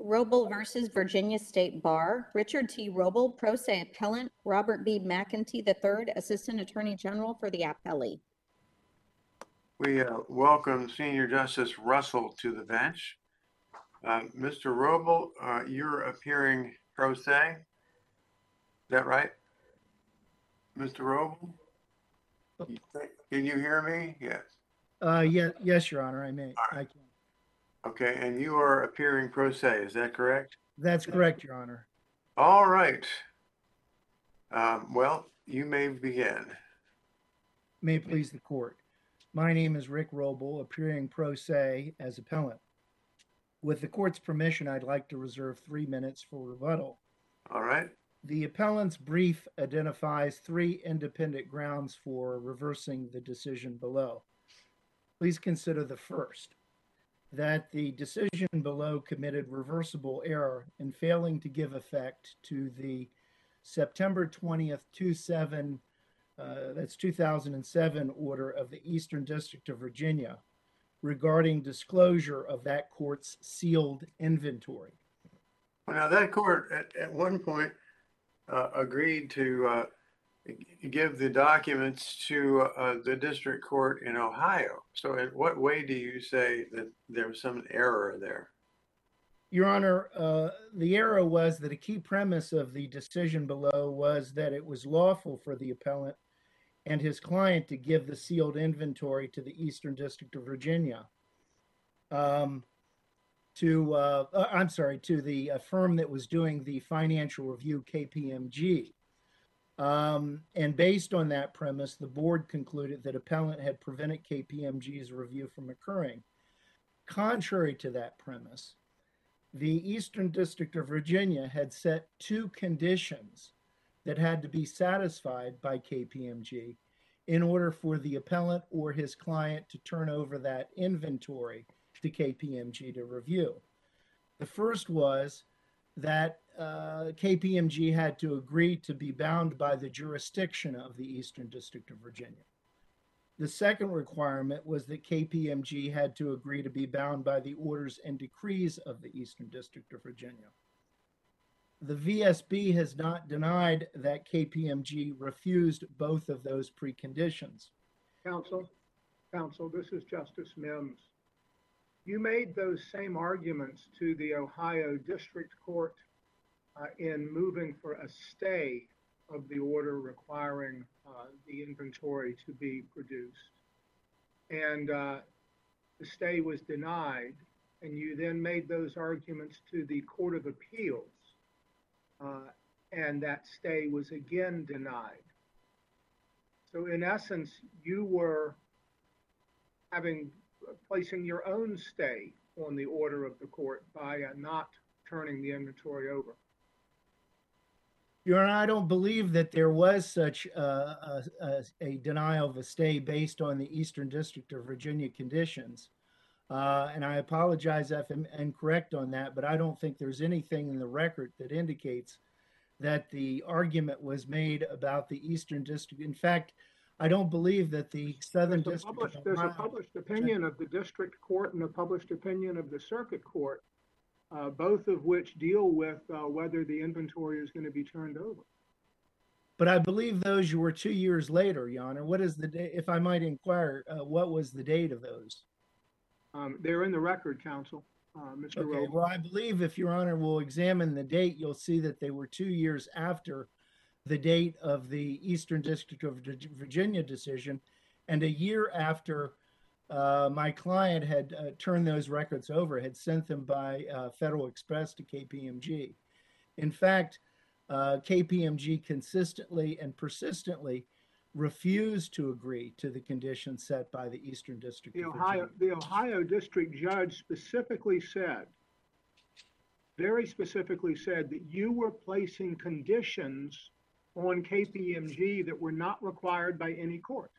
Roble versus Virginia State Bar. Richard T. Roble, pro se appellant. Robert B. McEntee III, Assistant Attorney General for the appellee. We welcome Senior Justice Russell to the bench. Mr. Roble, you're appearing pro se. Is that right? Mr. Roble? Can you hear me? Yes. Yes, Your Honor, I may. I can. Okay, and you are appearing pro se, is that correct? That's correct, Your Honor. All right. Well, you may begin. May it please the court. My name is Rick Roble, appearing pro se as appellant. With the court's permission, I'd like to reserve 3 minutes for rebuttal. All right. The appellant's brief identifies 3 independent grounds for reversing the decision below. Please consider the first, that the decision below committed reversible error in failing to give effect to the September 20th, 2007 order of the Eastern District of Virginia regarding disclosure of that court's sealed inventory. Well, now that court at one point agreed to give the documents to the district court in Ohio. So in what way do you say that there was some error there? Your Honor, the error was that a key premise of the decision below was that it was lawful for the appellant and his client to give the sealed inventory to the Eastern District of Virginia, to the firm that was doing the financial review, KPMG. And based on that premise, the board concluded that appellant had prevented KPMG's review from occurring. Contrary to that premise, the Eastern District of Virginia had set 2 conditions that had to be satisfied by KPMG in order for the appellant or his client to turn over that inventory to KPMG to review. The first was that KPMG had to agree to be bound by the jurisdiction of the Eastern District of Virginia. The second requirement was that KPMG had to agree to be bound by the orders and decrees of the Eastern District of Virginia. The VSB has not denied that KPMG refused both of those preconditions. Counsel, this is Justice Mims. You made those same arguments to the Ohio District Court in moving for a stay of the order requiring the inventory to be produced. And the stay was denied, and you then made those arguments to the Court of Appeals, and that stay was again denied. So in essence, you were placing your own stay on the order of the court by not turning the inventory over. Your Honor, I don't believe that there was such a denial of a stay based on the Eastern District of Virginia conditions. And I apologize if I'm incorrect on that, but I don't think there's anything in the record that indicates that the argument was made about the Eastern District. In fact, I don't believe that the Southern District. There's a published opinion of the District Court and a published opinion of the Circuit Court, both of which deal with whether the inventory is going to be turned over. But I believe those were 2 years later, Your Honor. What is the date, if I might inquire, what was the date of those? They're in the record, Counsel, Mr. Okay, Roble. well, I believe if Your Honor will examine the date, you'll see that they were 2 years after the date of the Eastern District of Virginia decision, and a year after my client had turned those records over, had sent them by Federal Express to KPMG. In fact, KPMG consistently and persistently refused to agree to the conditions set by the Eastern District of Virginia. The Ohio District Judge specifically said, very specifically said, that you were placing conditions on KPMG that were not required by any court.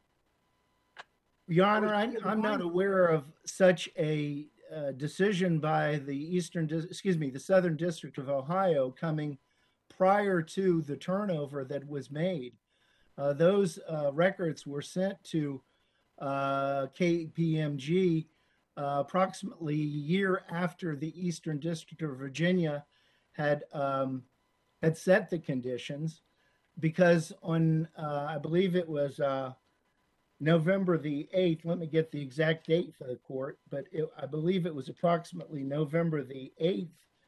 Your Honor, I'm not aware of such a decision by the Southern District of Ohio coming prior to the turnover that was made. Those records were sent to KPMG approximately a year after the Eastern District of Virginia had set the conditions, because on I believe it was November the 8th. Let me get the exact date for the court, but I believe it was approximately November the 8th.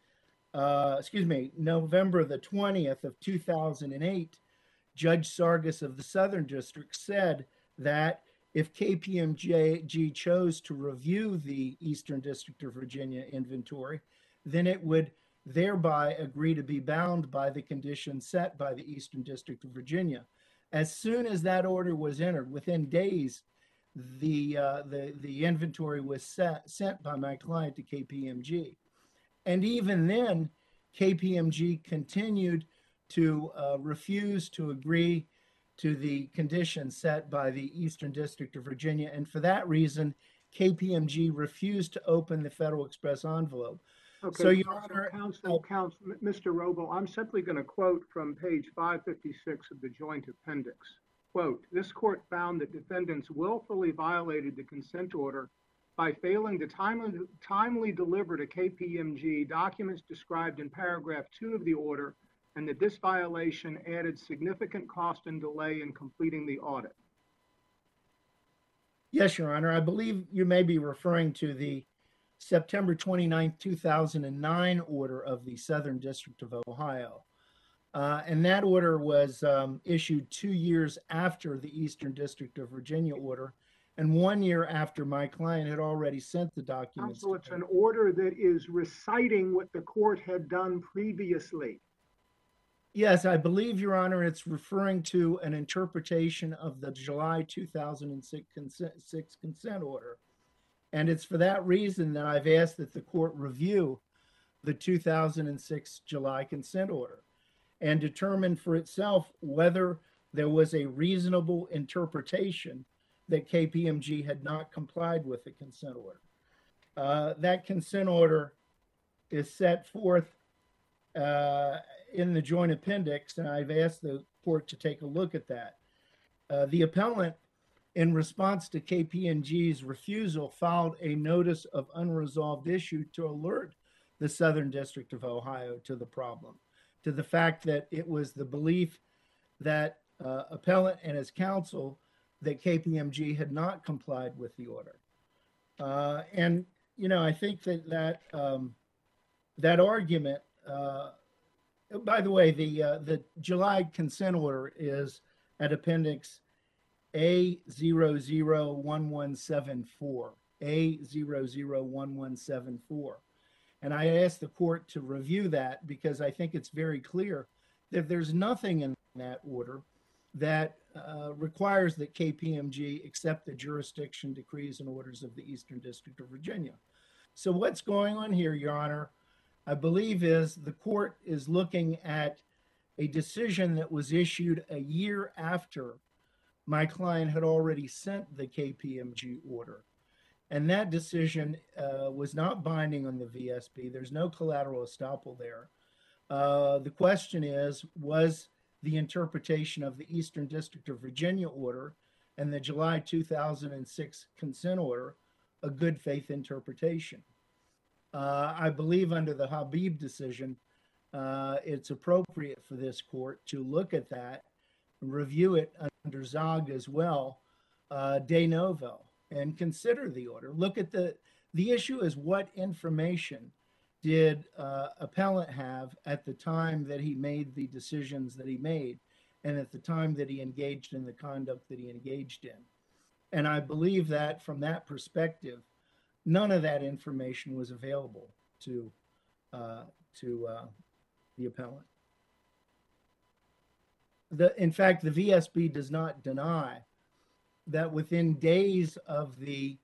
November the 20th of 2008. Judge Sargas of the Southern District said that if KPMG chose to review the Eastern District of Virginia inventory, then it would thereby agree to be bound by the conditions set by the Eastern District of Virginia. As soon as that order was entered, within days, the inventory was sent by my client to KPMG. And even then, KPMG continued to refuse to agree to the conditions set by the Eastern District of Virginia. And for that reason, KPMG refused to open the Federal Express envelope. Okay, So, Your Honor, Counsel, Mr. Robel, I'm simply going to quote from page 556 of the joint appendix. Quote, "This court found that defendants willfully violated the consent order by failing to timely deliver to KPMG documents described in paragraph 2 of the order, and that this violation added significant cost and delay in completing the audit." Yes, Your Honor. I believe you may be referring to the September 29th, 2009 order of the Southern District of Ohio. And that order was issued 2 years after the Eastern District of Virginia order, and 1 year after my client had already sent the documents. Counsel, it's an order that is reciting what the court had done previously. Yes, I believe, Your Honor, it's referring to an interpretation of the July 2006 consent order. And it's for that reason that I've asked that the court review the 2006 July consent order and determine for itself whether there was a reasonable interpretation that KPMG had not complied with the consent order. That consent order is set forth in the joint appendix, and I've asked the court to take a look at that. The appellant, in response to KPMG's refusal, filed a notice of unresolved issue to alert the Southern District of Ohio to the problem, to the fact that it was the belief that appellant and his counsel that KPMG had not complied with the order. And, you know, I think that that argument, by the way, the July consent order is at appendix A001174, A001174. And I asked the court to review that because I think it's very clear that there's nothing in that order that requires that KPMG accept the jurisdiction, decrees, and orders of the Eastern District of Virginia. So what's going on here, Your Honor, I believe is the court is looking at a decision that was issued a year after my client had already sent the KPMG order. And that decision was not binding on the VSB. There's no collateral estoppel there. The question is, was the interpretation of the Eastern District of Virginia order and the July 2006 consent order a good faith interpretation? I believe under the Habib decision, it's appropriate for this court to look at that, review it under Zog as well, de novo, and consider the order. Look at the issue is what information did appellant have at the time that he made the decisions that he made and at the time that he engaged in the conduct that he engaged in. And I believe that from that perspective, none of that information was available to the appellant. In fact, the VSB does not deny that within days of the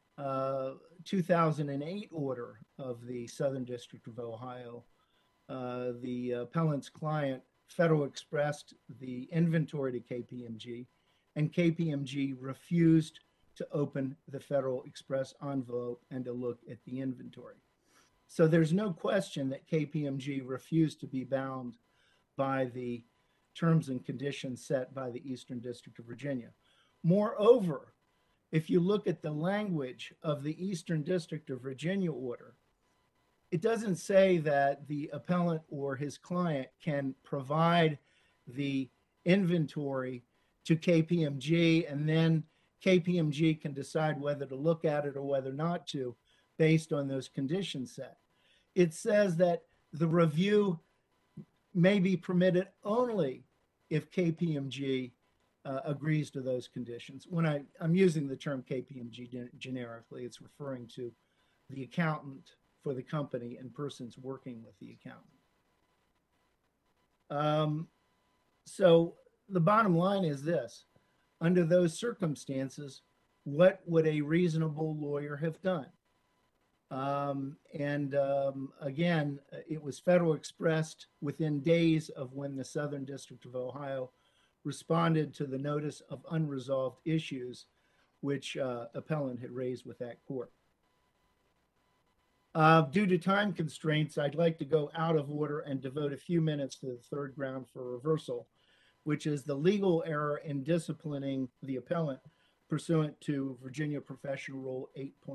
2008 order of the Southern District of Ohio, the appellant's client, Federal Expressed the inventory to KPMG, and KPMG refused to open the Federal Express envelope and to look at the inventory. So there's no question that KPMG refused to be bound by the terms and conditions set by the Eastern District of Virginia. Moreover, if you look at the language of the Eastern District of Virginia order, it doesn't say that the appellant or his client can provide the inventory to KPMG, and then KPMG can decide whether to look at it or whether not to based on those conditions set. It says that the review may be permitted only if KPMG agrees to those conditions. When I'm using the term KPMG generically, it's referring to the accountant for the company and persons working with the accountant. So the bottom line is this: under those circumstances, what would a reasonable lawyer have done? Again, it was Federal Expressed within days of when the Southern District of Ohio responded to the notice of unresolved issues which appellant had raised with that court. Due to time constraints, I'd like to go out of order and devote a few minutes to the third ground for reversal, which is the legal error in disciplining the appellant pursuant to Virginia Professional Rule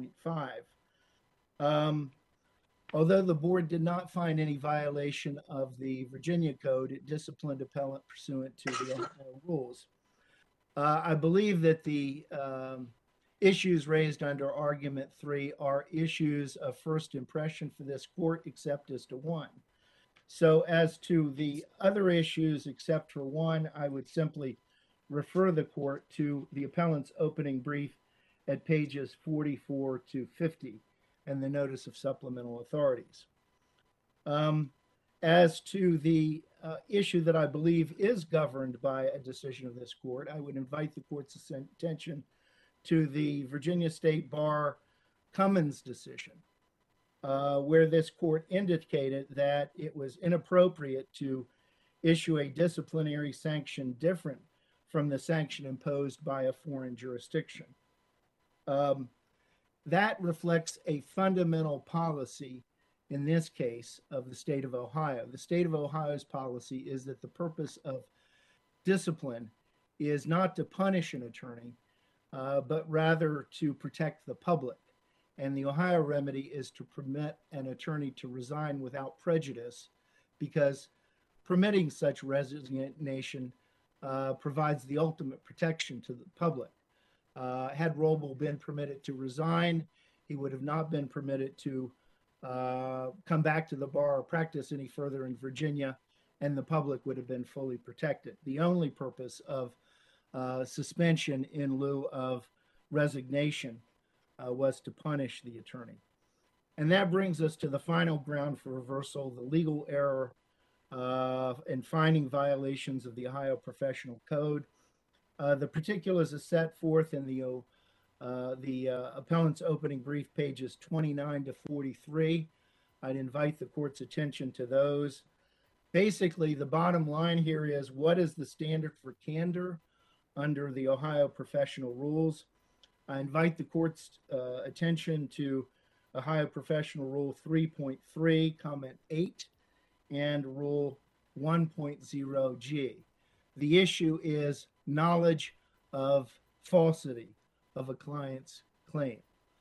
8.5. Although the board did not find any violation of the Virginia Code, it disciplined appellant pursuant to the Ohio rules. I believe that the issues raised under argument 3 are issues of first impression for this court, except as to one. So as to the other issues, except for one, I would simply refer the court to the appellant's opening brief at pages 44 to 50 and the notice of supplemental authorities. As to the issue that I believe is governed by a decision of this court, I would invite the court's attention to the Virginia State Bar Cummins decision, where this court indicated that it was inappropriate to issue a disciplinary sanction different from the sanction imposed by a foreign jurisdiction. That reflects a fundamental policy, in this case, of the state of Ohio. The state of Ohio's policy is that the purpose of discipline is not to punish an attorney, but rather to protect the public. And the Ohio remedy is to permit an attorney to resign without prejudice, because permitting such resignation provides the ultimate protection to the public. Had Roble been permitted to resign, he would have not been permitted to come back to the bar or practice any further in Virginia, and the public would have been fully protected. The only purpose of suspension in lieu of resignation was to punish the attorney. And that brings us to the final ground for reversal, the legal error in finding violations of the Ohio Professional Code. The particulars are set forth in the appellant's opening brief, pages 29 to 43. I'd invite the court's attention to those. Basically, the bottom line here is, what is the standard for candor under the Ohio professional rules? I invite the court's attention to Ohio Professional Rule 3.3, Comment 8, and Rule 1.0G. The issue is knowledge of falsity of a client's claim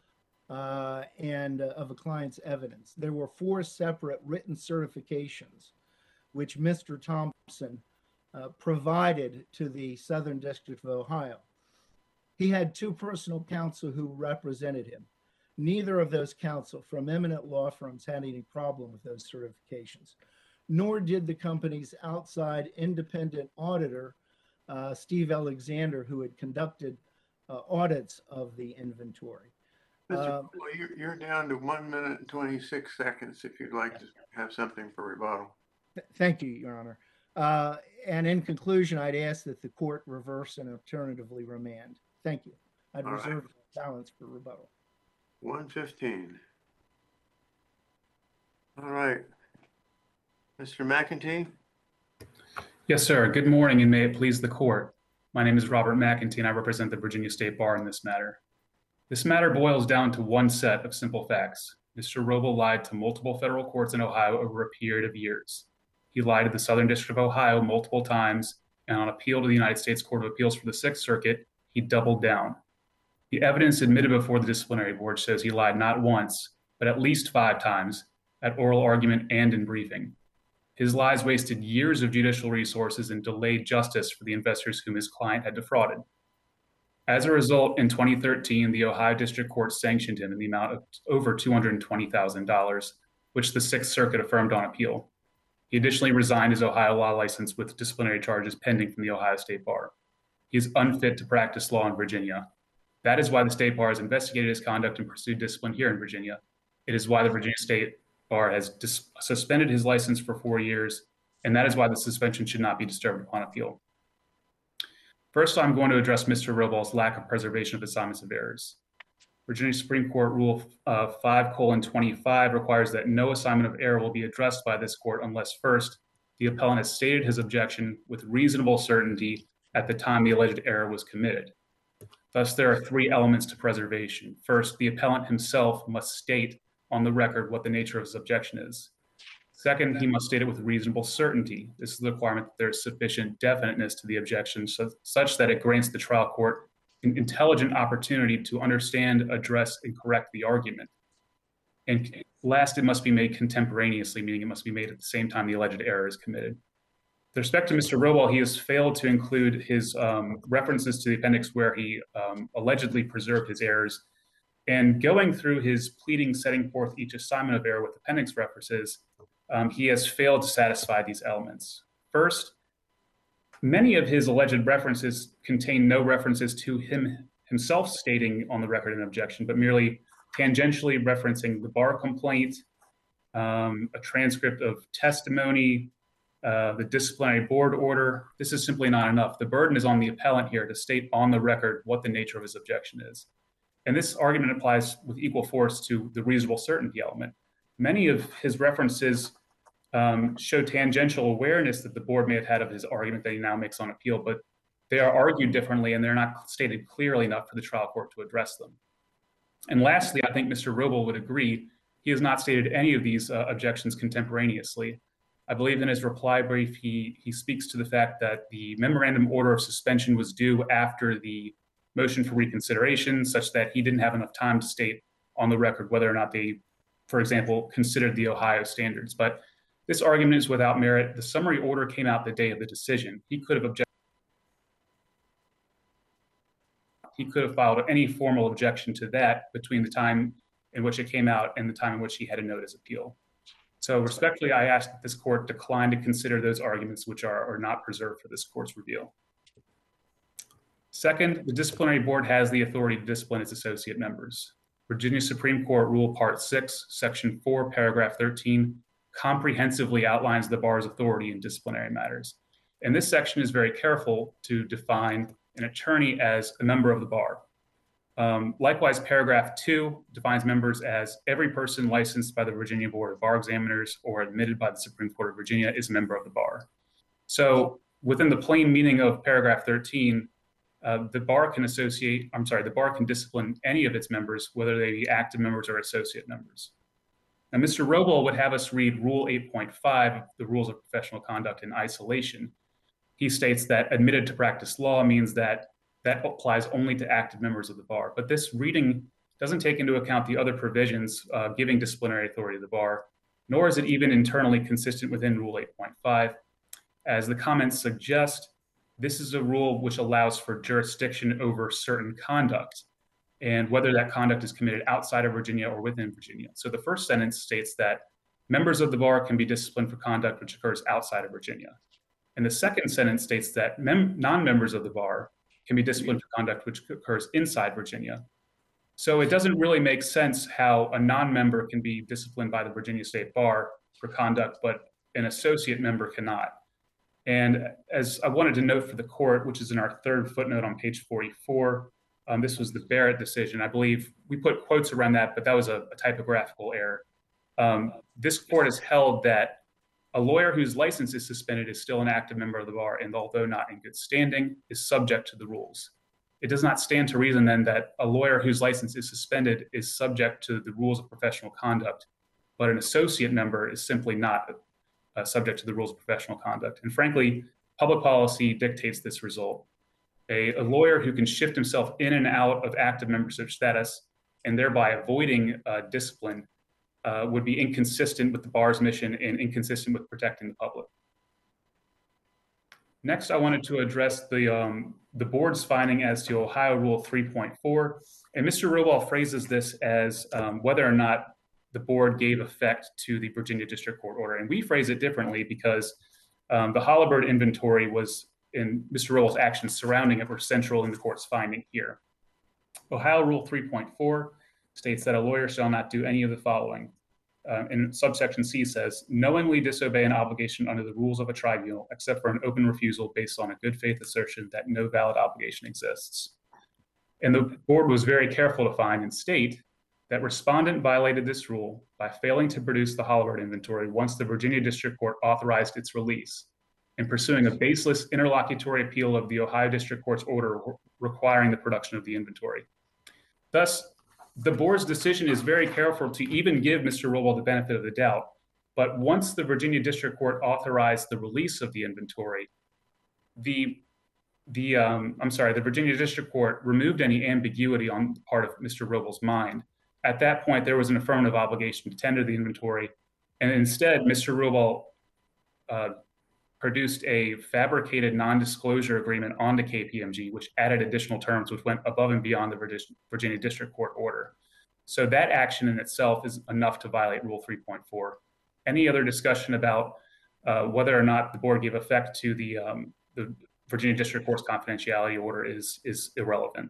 and of a client's evidence. There were 4 separate written certifications which Mr. Thompson provided to the Southern District of Ohio. He had 2 personal counsel who represented him. Neither of those counsel from eminent law firms had any problem with those certifications, nor did the company's outside independent auditor, Steve Alexander, who had conducted audits of the inventory. Mr. You're down to 1 minute and 26 seconds if you'd like to have something for rebuttal. Thank you, Your Honor. And in conclusion, I'd ask that the court reverse and alternatively remand. Thank you. I'd reserve the balance for rebuttal. 1:15. All right. Mr. McEntee? Yes, sir. Good morning, and may it please the court. My name is Robert McEntee, and I represent the Virginia State Bar in this matter. This matter boils down to one set of simple facts. Mr. Roble lied to multiple federal courts in Ohio over a period of years. He lied to the Southern District of Ohio multiple times, and on appeal to the United States Court of Appeals for the Sixth Circuit, he doubled down. The evidence admitted before the disciplinary board shows he lied not once, but at least 5 times at oral argument and in briefing. His lies wasted years of judicial resources and delayed justice for the investors whom his client had defrauded. As a result, in 2013, the Ohio District Court sanctioned him in the amount of over $220,000, which the Sixth Circuit affirmed on appeal. He additionally resigned his Ohio law license with disciplinary charges pending from the Ohio State Bar. He is unfit to practice law in Virginia. That is why the State Bar has investigated his conduct and pursued discipline here in Virginia. It is why the Virginia State Bar has suspended his license for 4 years, and that is why the suspension should not be disturbed upon appeal. First, I'm going to address Mr. Robal's lack of preservation of assignments of errors. Virginia Supreme Court Rule 5:25 requires that no assignment of error will be addressed by this court unless first, the appellant has stated his objection with reasonable certainty at the time the alleged error was committed. Thus, there are 3 elements to preservation. First, the appellant himself must state on the record what the nature of his objection is. Second, he must state it with reasonable certainty. This is the requirement that there is sufficient definiteness to the objection such that it grants the trial court an intelligent opportunity to understand, address, and correct the argument. And last, it must be made contemporaneously, meaning it must be made at the same time the alleged error is committed. With respect to Mr. Robal, he has failed to include his references to the appendix where he allegedly preserved his errors. And going through his pleading setting forth each assignment of error with appendix references, he has failed to satisfy these elements. First, many of his alleged references contain no references to himself stating on the record an objection, but merely tangentially referencing the bar complaint, a transcript of testimony, the disciplinary board order. This is simply not enough. The burden is on the appellant here to state on the record what the nature of his objection is. And this argument applies with equal force to the reasonable certainty element. Many of his references show tangential awareness that the board may have had of his argument that he now makes on appeal, but they are argued differently and they're not stated clearly enough for the trial court to address them. And lastly, I think Mr. Robal would agree, he has not stated any of these objections contemporaneously. I believe in his reply brief, he speaks to the fact that the memorandum order of suspension was due after the motion for reconsideration, such that he didn't have enough time to state on the record whether or not they, for example, considered the Ohio standards. But this argument is without merit. The summary order came out the day of the decision. He could have filed any formal objection to that between the time in which it came out and the time in which he had a notice appeal. So respectfully, I ask that this court decline to consider those arguments which are not preserved for this court's review. Second, the disciplinary board has the authority to discipline its associate members. Virginia Supreme Court Rule Part 6, Section 4, Paragraph 13 comprehensively outlines the bar's authority in disciplinary matters. And this section is very careful to define an attorney as a member of the bar. Likewise, Paragraph 2 defines members as every person licensed by the Virginia Board of Bar Examiners or admitted by the Supreme Court of Virginia is a member of the bar. So within the plain meaning of Paragraph 13, the bar can discipline any of its members, whether they be active members or associate members. Now, Mr. Robal would have us read Rule 8.5 of the Rules of Professional Conduct in isolation. He states that admitted to practice law means that applies only to active members of the bar. But this reading doesn't take into account the other provisions giving disciplinary authority to the bar, nor is it even internally consistent within Rule 8.5. As the comments suggest, this is a rule which allows for jurisdiction over certain conduct and whether that conduct is committed outside of Virginia or within Virginia. So the first sentence states that members of the bar can be disciplined for conduct which occurs outside of Virginia. And the second sentence states that non-members of the bar can be disciplined for conduct which occurs inside Virginia. So it doesn't really make sense how a non-member can be disciplined by the Virginia State Bar for conduct, but an associate member cannot. And as I wanted to note for the court, which is in our third footnote on page 44, this was the Barrett decision. I believe we put quotes around that, but that was a typographical error. This court has held that a lawyer whose license is suspended is still an active member of the bar, and although not in good standing, is subject to the rules. It does not stand to reason then that a lawyer whose license is suspended is subject to the rules of professional conduct, but an associate member is simply not subject to the rules of professional conduct. And frankly, public policy dictates this result. A lawyer who can shift himself in and out of active membership status and thereby avoiding discipline would be inconsistent with the bar's mission and inconsistent with protecting the public. Next, I wanted to address the board's finding as to Ohio Rule 3.4. And Mr. Robol phrases this as whether or not the board gave effect to the Virginia District Court order. And we phrase it differently because the Holabird inventory was, in Mr. Robol's actions surrounding it, were central in the court's finding here. Ohio Rule 3.4 states that a lawyer shall not do any of the following. And subsection C says, knowingly disobey an obligation under the rules of a tribunal, except for an open refusal based on a good faith assertion that no valid obligation exists. And the board was very careful to find and state that respondent violated this rule by failing to produce the Holabird inventory once the Virginia District Court authorized its release and pursuing a baseless interlocutory appeal of the Ohio District Court's order requiring the production of the inventory. Thus, the board's decision is very careful to even give Mr. Robol the benefit of the doubt. But once the Virginia District Court authorized the release of the inventory, the Virginia District Court removed any ambiguity on the part of Mr. Robol's mind. At that point, there was an affirmative obligation to tender the inventory. And instead, Mr. Robol produced a fabricated non-disclosure agreement onto KPMG, which added additional terms, which went above and beyond the Virginia District Court order. So that action in itself is enough to violate Rule 3.4. Any other discussion about whether or not the board gave effect to the Virginia District Court's confidentiality order is irrelevant.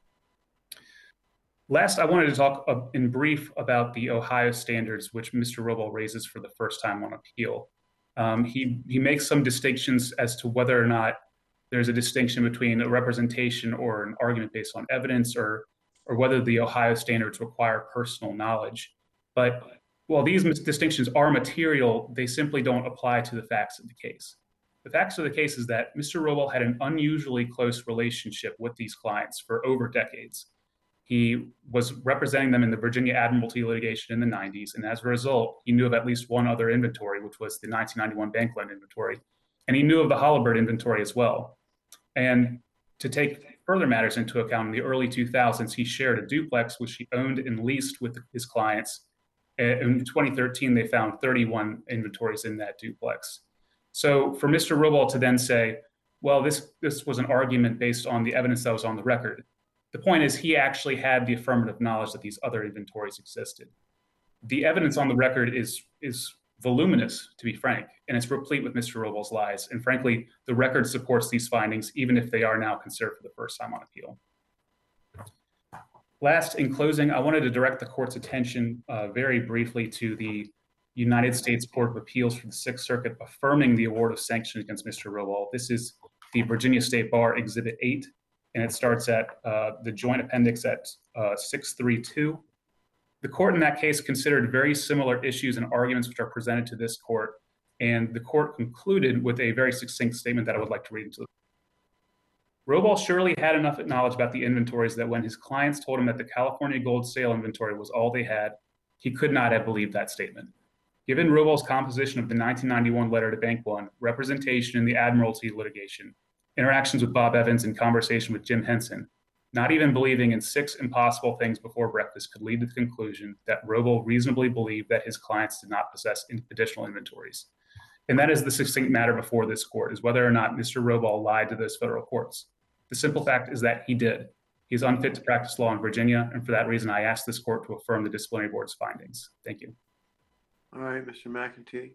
Last, I wanted to talk in brief about the Ohio standards, which Mr. Robol raises for the first time on appeal. He makes some distinctions as to whether or not there's a distinction between a representation or an argument based on evidence, or whether the Ohio standards require personal knowledge. But while these distinctions are material, they simply don't apply to the facts of the case. The facts of the case is that Mr. Robol had an unusually close relationship with these clients for over decades. He was representing them in the Virginia Admiralty litigation in the 90s, and as a result, he knew of at least one other inventory, which was the 1991 bank loan inventory, and he knew of the Holabird inventory as well. And to take further matters into account, in the early 2000s, he shared a duplex, which he owned and leased with his clients. In 2013, they found 31 inventories in that duplex. So for Mr. Robol to then say, well, this was an argument based on the evidence that was on the record, the point is he actually had the affirmative knowledge that these other inventories existed. The evidence on the record is voluminous, to be frank, and it's replete with Mr. Robol's lies. And frankly, the record supports these findings, even if they are now considered for the first time on appeal. Last, in closing, I wanted to direct the court's attention very briefly to the United States Court of Appeals for the Sixth Circuit affirming the award of sanctions against Mr. Robol. This is the Virginia State Bar Exhibit 8. And it starts at the joint appendix at 632. The court in that case considered very similar issues and arguments which are presented to this court. And the court concluded with a very succinct statement that I would like to read into. Robol surely had enough knowledge about the inventories that when his clients told him that the California gold sale inventory was all they had, he could not have believed that statement. Given Robol's composition of the 1991 letter to Bank One, representation in the Admiralty litigation, interactions with Bob Evans, and conversation with Jim Henson, not even believing in 6 impossible things before breakfast could lead to the conclusion that Robol reasonably believed that his clients did not possess additional inventories. And that is the succinct matter before this court, is whether or not Mr. Robol lied to those federal courts. The simple fact is that he did. He's unfit to practice law in Virginia, and for that reason, I ask this court to affirm the disciplinary board's findings. Thank you. All right, Mr. McEntee.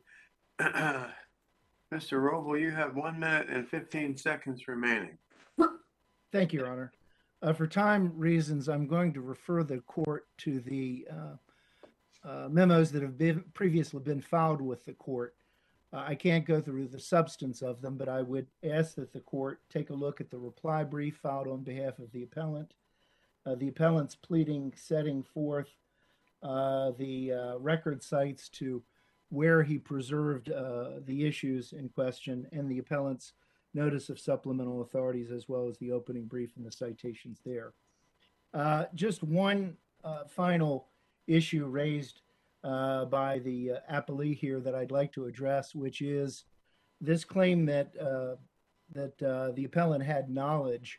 Mr. Robol, you have 1 minute and 15 seconds remaining. Thank you, Your Honor. For time reasons, I'm going to refer the court to the memos that have previously been filed with the court. I can't go through the substance of them, but I would ask that the court take a look at the reply brief filed on behalf of the appellant. The appellant's pleading setting forth the record cites to where he preserved the issues in question, and the appellant's notice of supplemental authorities, as well as the opening brief and the citations there. Just one final issue raised by the appellee here that I'd like to address, which is this claim that the appellant had knowledge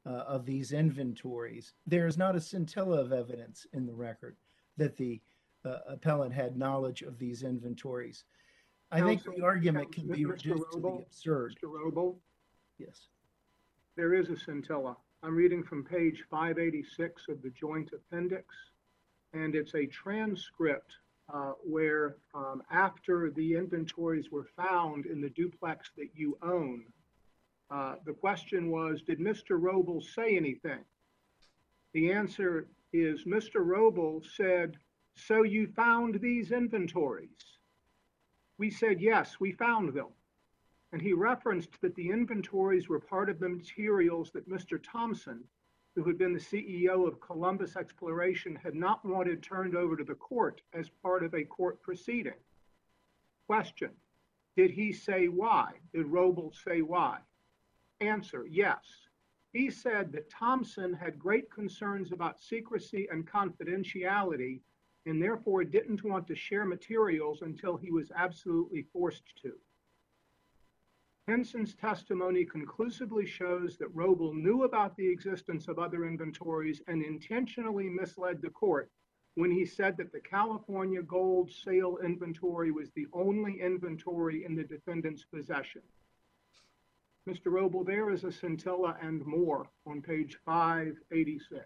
of these inventories. There is not a scintilla of evidence in the record that the appellant had knowledge of these inventories. I think the Counsel, argument can be Mr. reduced to the Roble, absurd. Mr. Roble, Yes. there is a scintilla. I'm reading from page 586 of the joint appendix, and it's a transcript where after the inventories were found in the duplex that you own, the question was, did Mr. Roble say anything? The answer is Mr. Roble said, so you found these inventories? We said, yes, we found them. And he referenced that the inventories were part of the materials that Mr. Thompson, who had been the CEO of Columbus Exploration, had not wanted turned over to the court as part of a court proceeding. Question, did he say why? Did Roble say why? Answer, yes. He said that Thompson had great concerns about secrecy and confidentiality and therefore didn't want to share materials until he was absolutely forced to. Henson's testimony conclusively shows that Roble knew about the existence of other inventories and intentionally misled the court when he said that the California gold sale inventory was the only inventory in the defendant's possession. Mr. Roble, there is a scintilla and more on page 586.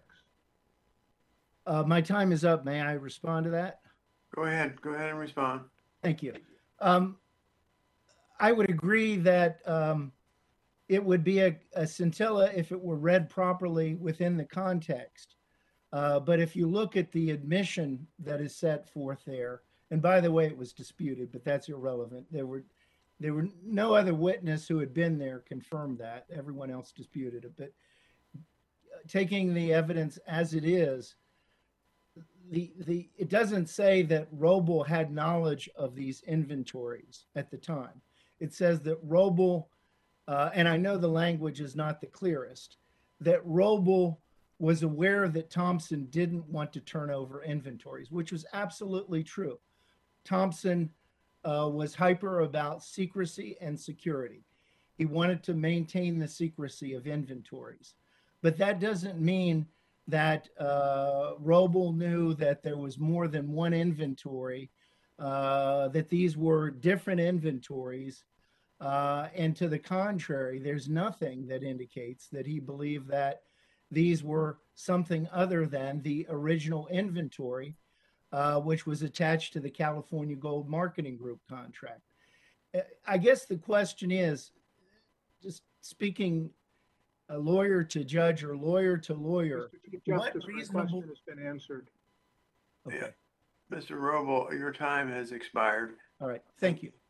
My time is up. May I respond to that? Go ahead and respond. Thank you. I would agree that it would be a scintilla if it were read properly within the context. But if you look at the admission that is set forth there, and by the way, it was disputed, but that's irrelevant. There were no other witness who had been there confirmed that. Everyone else disputed it. But taking the evidence as it is, it doesn't say that Roble had knowledge of these inventories at the time. It says that Roble, and I know the language is not the clearest, that Roble was aware that Thompson didn't want to turn over inventories, which was absolutely true. Thompson was hyper about secrecy and security. He wanted to maintain the secrecy of inventories. But that doesn't mean that Roble knew that there was more than one inventory, that these were different inventories. And to the contrary, there's nothing that indicates that he believed that these were something other than the original inventory, which was attached to the California Gold Marketing Group contract. I guess the question is, just speaking a lawyer to judge or lawyer to lawyer, Mr. Chief what Justice, my reasonable... question has been answered. Okay. Mr. Roble, your time has expired. All right. Thank you.